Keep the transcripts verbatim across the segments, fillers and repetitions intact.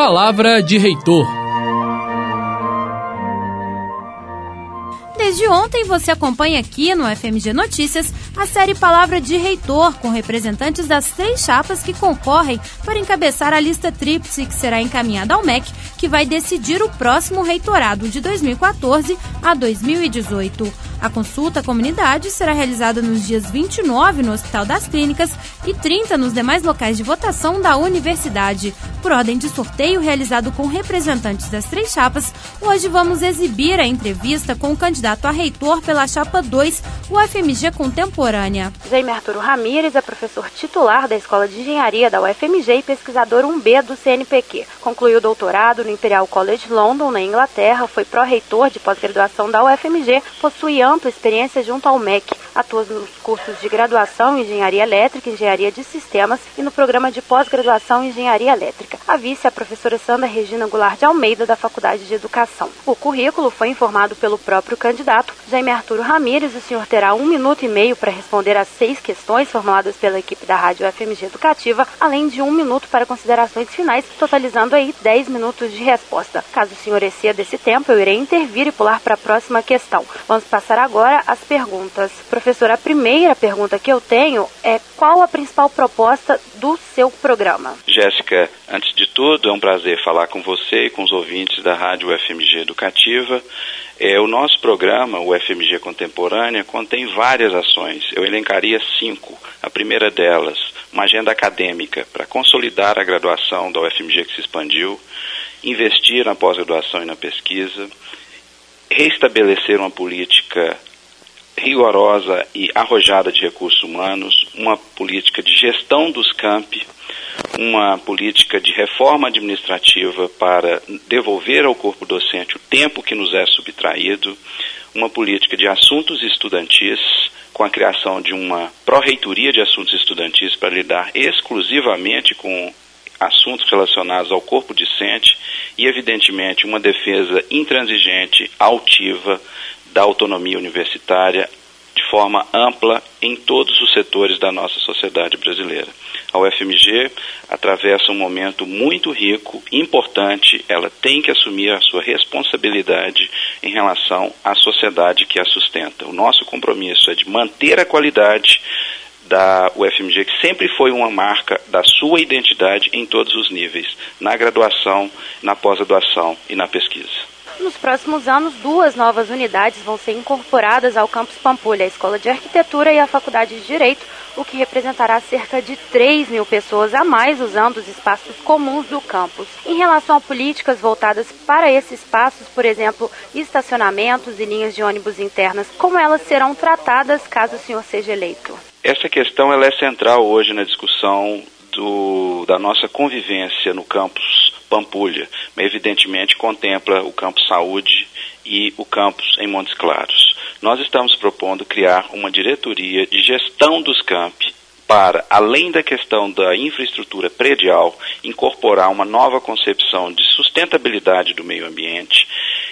Palavra de Reitor. Desde ontem você acompanha aqui no F M G Notícias a série Palavra de Reitor, com representantes das três chapas que concorrem para encabeçar a lista tríplice que será encaminhada ao M E C, que vai decidir o próximo reitorado de dois mil e quatorze a dois mil e dezoito. A consulta à comunidade será realizada nos dias vinte e nove no Hospital das Clínicas e trinta nos demais locais de votação da universidade. Por ordem de sorteio realizado com representantes das três chapas, hoje vamos exibir a entrevista com o candidato a reitor pela chapa dois, o U F M G Contemporânea. Jaime Arturo Ramires é professor titular da Escola de Engenharia da U F M G e pesquisador um B do C N P Q. Concluiu o doutorado no Imperial College London, na Inglaterra, foi pró-reitor de pós-graduação da U F M G, possui ampla experiência junto ao M E C, atua nos cursos de graduação em Engenharia Elétrica e Engenharia de Sistemas e no programa de pós-graduação em Engenharia Elétrica. A vice é a professora Sandra Regina Goulart de Almeida, da Faculdade de Educação. O currículo foi informado pelo próprio candidato, Jaime Arturo Ramires. O senhor terá um minuto e meio para responder às seis questões formuladas pela equipe da Rádio F M G Educativa, além de um minuto para considerações finais, totalizando aí dez minutos de resposta. Caso o senhor exceda esse tempo, eu irei intervir e pular para a próxima questão. Vamos passar agora às perguntas. Professora, a primeira pergunta que eu tenho é: qual a principal proposta do seu programa? Jéssica, antes de tudo, é um prazer falar com você e com os ouvintes da Rádio F M G Educativa. É, o nosso programa, o F M G Contemporânea, contém várias ações. Eu elencaria cinco. A primeira delas, uma agenda acadêmica para consolidar a graduação da U F M G que se expandiu, investir na pós-graduação e na pesquisa, reestabelecer uma política rigorosa e arrojada de recursos humanos, uma política de gestão dos campi, uma política de reforma administrativa para devolver ao corpo docente o tempo que nos é subtraído, uma política de assuntos estudantis, com a criação de uma pró-reitoria de assuntos estudantis para lidar exclusivamente com assuntos relacionados ao corpo docente e, evidentemente, uma defesa intransigente, altiva, da autonomia universitária de forma ampla em todos os setores da nossa sociedade brasileira. A U F M G atravessa um momento muito rico, importante. Ela tem que assumir a sua responsabilidade em relação à sociedade que a sustenta. O nosso compromisso é de manter a qualidade da U F M G, que sempre foi uma marca da sua identidade em todos os níveis, na graduação, na pós-graduação e na pesquisa. Nos próximos anos, duas novas unidades vão ser incorporadas ao Campus Pampulha, a Escola de Arquitetura e a Faculdade de Direito, o que representará cerca de três mil pessoas a mais usando os espaços comuns do campus. Em relação a políticas voltadas para esses espaços, por exemplo, estacionamentos e linhas de ônibus internas, como elas serão tratadas caso o senhor seja eleito? Essa questão ela é central hoje na discussão do, da nossa convivência no campus Pampulha, mas evidentemente contempla o campus Saúde e o campus em Montes Claros. Nós estamos propondo criar uma diretoria de gestão dos campi para, além da questão da infraestrutura predial, incorporar uma nova concepção de sustentabilidade do meio ambiente,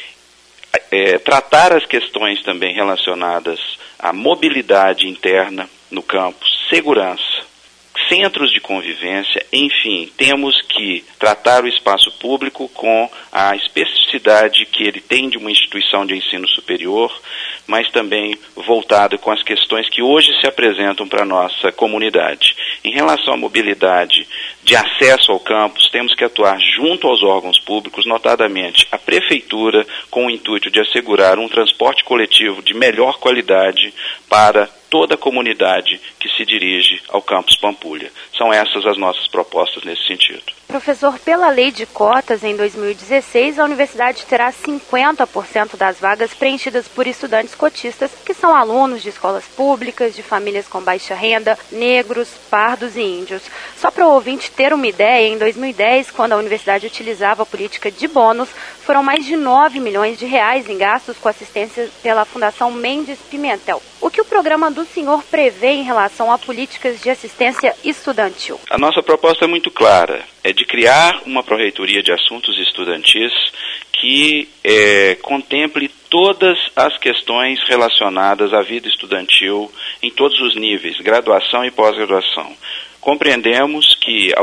é, tratar as questões também relacionadas à mobilidade interna no campus, segurança, centros de convivência, enfim, temos que tratar o espaço público com a especificidade que ele tem de uma instituição de ensino superior, mas também voltado com as questões que hoje se apresentam para a nossa comunidade. Em relação à mobilidade de acesso ao campus, temos que atuar junto aos órgãos públicos, notadamente a prefeitura, com o intuito de assegurar um transporte coletivo de melhor qualidade para toda a comunidade que se dirige ao campus Pampulha. São essas as nossas propostas nesse sentido. Professor, pela lei de cotas, em dois mil e dezesseis, a universidade terá cinquenta por cento das vagas preenchidas por estudantes cotistas, que são alunos de escolas públicas, de famílias com baixa renda, negros, pardos e índios. Só para o ouvinte ter uma ideia, em dois mil e dez, quando a universidade utilizava a política de bônus, foram mais de nove milhões de reais em gastos com assistência pela Fundação Mendes Pimentel. O que o programa do senhor prevê em relação a políticas de assistência estudantil? A nossa proposta é muito clara, é de criar uma pró-reitoria de assuntos estudantis que é, contemple todas as questões relacionadas à vida estudantil em todos os níveis, graduação e pós-graduação. Compreendemos que ao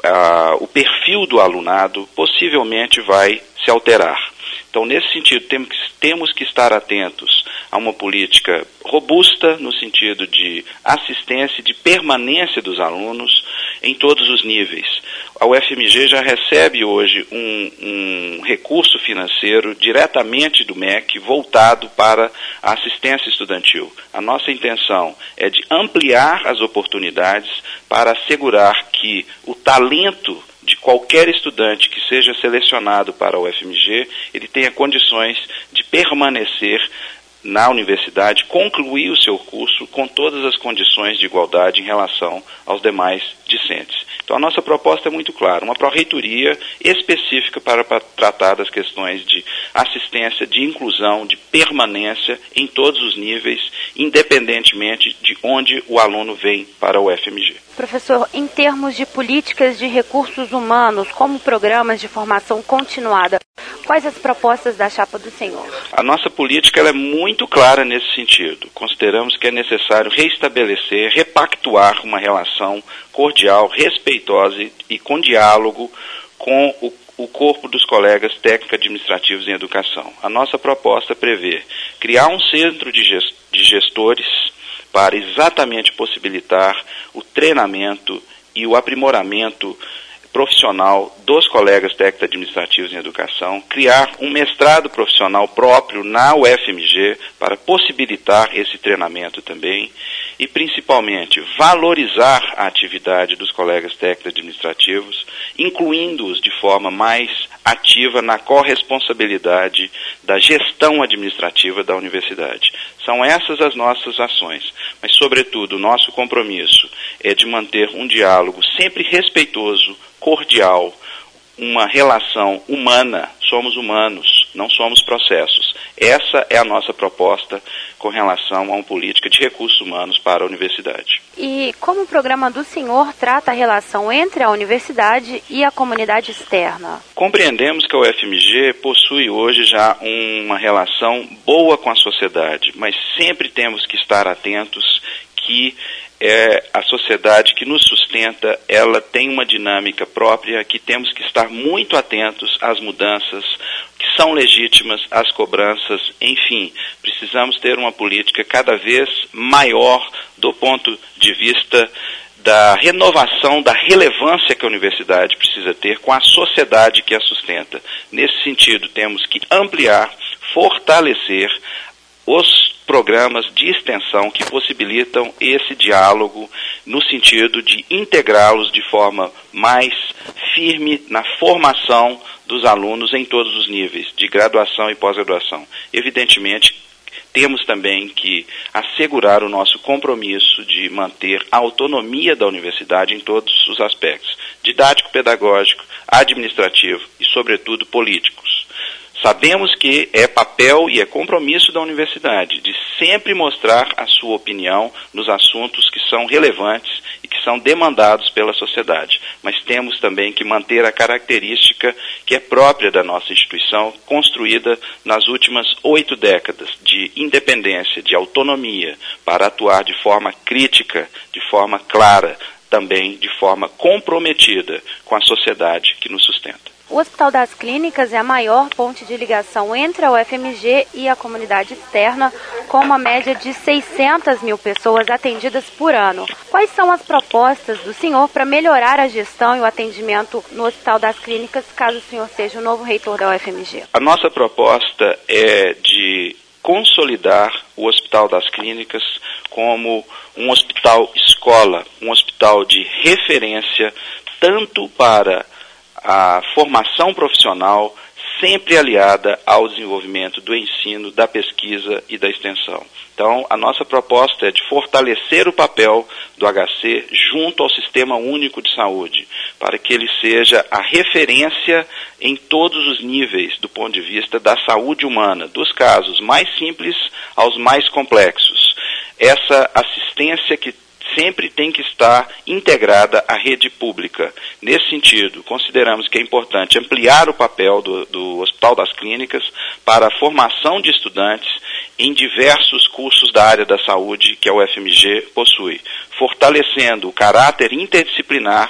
a, o perfil do alunado possivelmente vai se alterar. Então, nesse sentido, temos que, temos que estar atentos a uma política robusta no sentido de assistência e de permanência dos alunos em todos os níveis. A U F M G já recebe hoje um, um recurso financeiro diretamente do M E C voltado para a assistência estudantil. A nossa intenção é de ampliar as oportunidades para assegurar que o talento de qualquer estudante que seja selecionado para a U F M G, ele tenha condições de permanecer na universidade, concluir o seu curso com todas as condições de igualdade em relação aos demais discentes. Então a nossa proposta é muito clara, uma pró-reitoria específica para, para tratar das questões de assistência, de inclusão, de permanência em todos os níveis, independentemente de onde o aluno vem para a U F M G. Professor, em termos de políticas de recursos humanos, como programas de formação continuada, quais as propostas da chapa do senhor? A nossa política ela é muito clara nesse sentido. Consideramos que é necessário reestabelecer, repactuar uma relação cordial, respeitosa e com diálogo com o, o corpo dos colegas técnico-administrativos em educação. A nossa proposta prevê criar um centro de gestores para exatamente possibilitar o treinamento e o aprimoramento profissional dos colegas técnico-administrativos em educação, criar um mestrado profissional próprio na U F M G para possibilitar esse treinamento também e, principalmente, valorizar a atividade dos colegas técnico-administrativos, incluindo-os de forma mais ativa na corresponsabilidade da gestão administrativa da universidade. São essas as nossas ações, mas, sobretudo, o nosso compromisso é de manter um diálogo sempre respeitoso, cordial, uma relação humana. Somos humanos, não somos processos. Essa é a nossa proposta com relação a uma política de recursos humanos para a universidade. E como o programa do senhor trata a relação entre a universidade e a comunidade externa? Compreendemos que a U F M G possui hoje já uma relação boa com a sociedade, mas sempre temos que estar atentos que é, a sociedade que nos sustenta, ela tem uma dinâmica própria, que temos que estar muito atentos às mudanças, que são legítimas, às cobranças, enfim, precisamos ter uma política cada vez maior do ponto de vista da renovação, da relevância que a universidade precisa ter com a sociedade que a sustenta. Nesse sentido, temos que ampliar, fortalecer os programas de extensão que possibilitam esse diálogo no sentido de integrá-los de forma mais firme na formação dos alunos em todos os níveis, de graduação e pós-graduação. Evidentemente, temos também que assegurar o nosso compromisso de manter a autonomia da universidade em todos os aspectos, didático-pedagógico, administrativo e, sobretudo, políticos. Sabemos que é papel e é compromisso da universidade de sempre mostrar a sua opinião nos assuntos que são relevantes e que são demandados pela sociedade. Mas temos também que manter a característica que é própria da nossa instituição, construída nas últimas oito décadas, de independência, de autonomia, para atuar de forma crítica, de forma clara, também de forma comprometida com a sociedade que nos sustenta. O Hospital das Clínicas é a maior ponte de ligação entre a U F M G e a comunidade externa, com uma média de seiscentas mil pessoas atendidas por ano. Quais são as propostas do senhor para melhorar a gestão e o atendimento no Hospital das Clínicas, caso o senhor seja o novo reitor da U F M G? A nossa proposta é de consolidar o Hospital das Clínicas como um hospital escola, um hospital de referência, tanto para a formação profissional, sempre aliada ao desenvolvimento do ensino, da pesquisa e da extensão. Então, a nossa proposta é de fortalecer o papel do H C junto ao Sistema Único de Saúde, para que ele seja a referência em todos os níveis do ponto de vista da saúde humana, dos casos mais simples aos mais complexos. Essa assistência que sempre tem que estar integrada à rede pública. Nesse sentido, consideramos que é importante ampliar o papel do, do Hospital das Clínicas para a formação de estudantes em diversos cursos da área da saúde que a U F M G possui, fortalecendo o caráter interdisciplinar de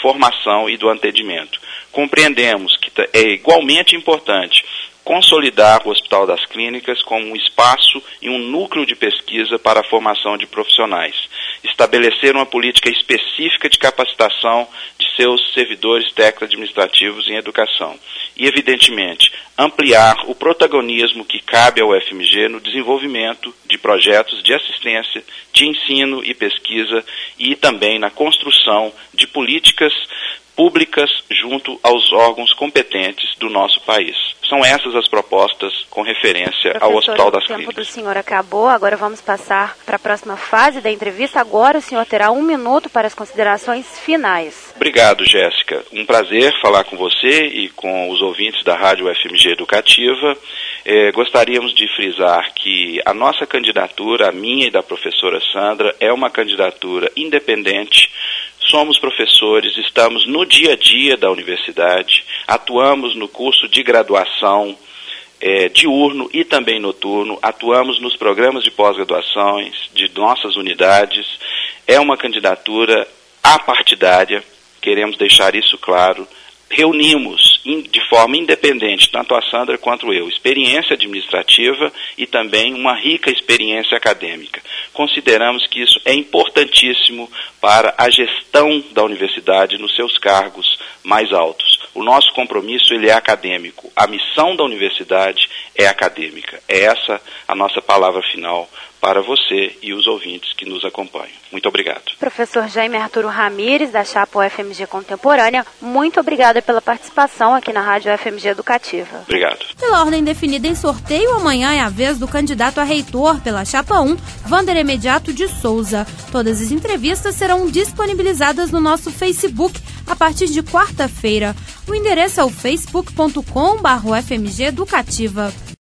formação e do atendimento. Compreendemos que é igualmente importante consolidar o Hospital das Clínicas como um espaço e um núcleo de pesquisa para a formação de profissionais, estabelecer uma política específica de capacitação de seus servidores técnico-administrativos em educação e, evidentemente, ampliar o protagonismo que cabe ao U F M G no desenvolvimento de projetos de assistência, de ensino e pesquisa e também na construção de políticas públicas junto aos órgãos competentes do nosso país. São essas as propostas com referência Professor, ao Hospital das Clínicas. O tempo do senhor acabou, agora vamos passar para a próxima fase da entrevista. Agora o senhor terá um minuto para as considerações finais. Obrigado, Jéssica. Um prazer falar com você e com os ouvintes da Rádio U F M G Educativa. Eh, gostaríamos de frisar que a nossa candidatura, a minha e da professora Sandra, é uma candidatura independente. Somos professores, estamos no dia a dia da universidade, atuamos no curso de graduação é, diurno e também noturno, atuamos nos programas de pós-graduações de nossas unidades. É uma candidatura apartidária, queremos deixar isso claro. Reunimos in, de forma independente, tanto a Sandra quanto eu, experiência administrativa e também uma rica experiência acadêmica. Consideramos que isso é importantíssimo para a gestão da universidade nos seus cargos mais altos. O nosso compromisso ele é acadêmico, a missão da universidade é acadêmica. É essa a nossa palavra final para você e os ouvintes que nos acompanham. Muito obrigado. Professor Jaime Arturo Ramires, da chapa U F M G Contemporânea, muito obrigada pela participação aqui na Rádio U F M G Educativa. Obrigado. Pela ordem definida em sorteio, amanhã é a vez do candidato a reitor pela chapa um, Wander Imediato de Souza. Todas as entrevistas serão disponibilizadas no nosso Facebook a partir de quarta-feira. O endereço é o facebook ponto com barra U F M G Educativa.